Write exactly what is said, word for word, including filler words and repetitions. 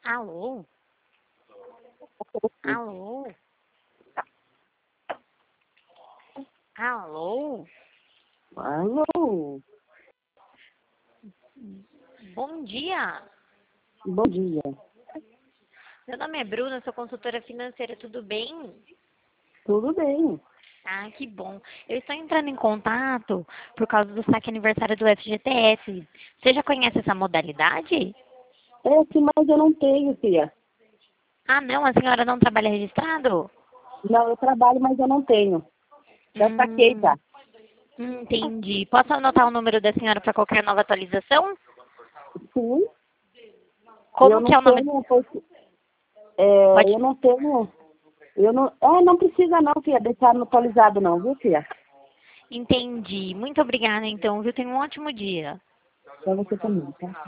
Alô? Alô? Alô? Alô? Bom dia. Bom dia. Meu nome é Bruna, sou consultora financeira, tudo bem? Tudo bem? Ah, que bom. Eu estou entrando em contato por causa do saque aniversário do F G T S. Você já conhece essa modalidade? É, sim, mas eu não tenho, filha. Ah, não, a senhora não trabalha registrado? Não, eu trabalho, mas eu não tenho. Já saquei, Hum, tá? entendi. Posso anotar o número da senhora para qualquer nova atualização? Sim. Eu Como que não é o nome? tenho, porque, é, Pode. eu não tenho, eu não, é, não precisa não, filha, deixar no atualizado não, viu, filha? Entendi. Muito obrigada, então, viu? Tenha um ótimo dia. Pra você também, tá?